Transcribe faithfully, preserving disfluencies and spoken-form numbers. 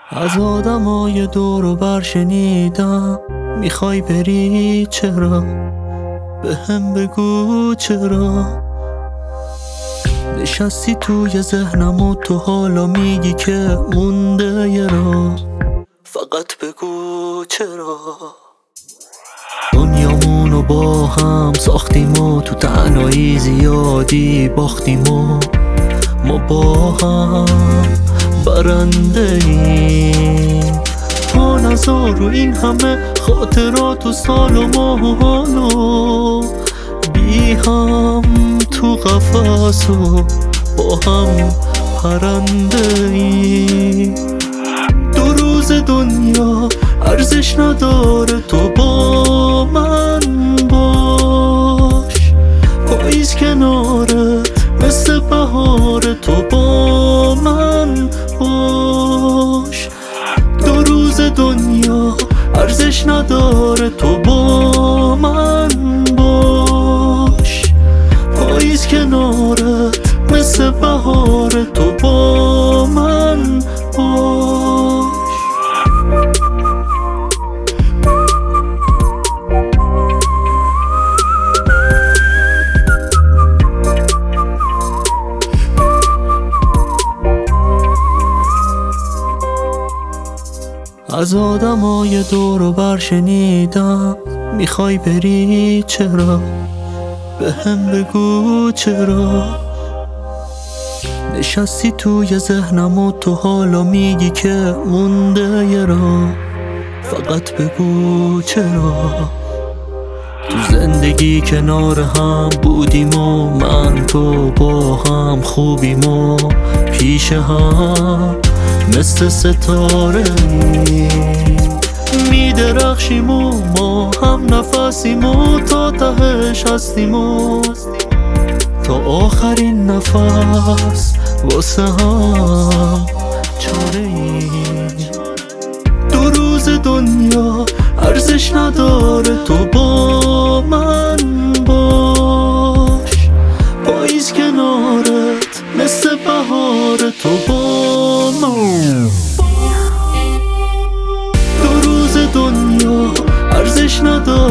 از آدمای دور و بر شنیدم میخوای بری چرا؟ به هم بگو چرا؟ نشستی توی ذهنم و تو حالا میگی که مونده یه راه، فقط بگو چرا؟ دنیامونو با هم ساختیم و تو تنهایی زیادی باختیم و ما با هم برنده ایم. پا نذار رو این همه خاطرات و سال و ماه و حالو، بی هم تو قفس و با هم پرنده ایم. دو روز دنیا ارزش نداره تو با من باش، پاییز کنارت مثل بهار تو با من باش. دو روز دنیا ارزش نداره تو با من باش، پاییز کنارت مثل بهار تو با من باش. از آدمای دور و بر شنیدم میخوای بری چرا؟ به هم بگو چرا؟ نشستی توی ذهنم و تو حالا میگی که مونده یه راه، فقط بگو چرا؟ تو زندگی کنار هم بودیم و من تو با هم خوبیم و پیش هم مثل ستاره میدرخشیم و ما هم نفسیم و تا تهش هستیم و تا آخرین نفس واسه هم چاره ایم. دو روز دنیا ارزش نداره تو با من باش، پاییز کنارت مثل بهار تو با من. دو روز دنیا ارزش نداره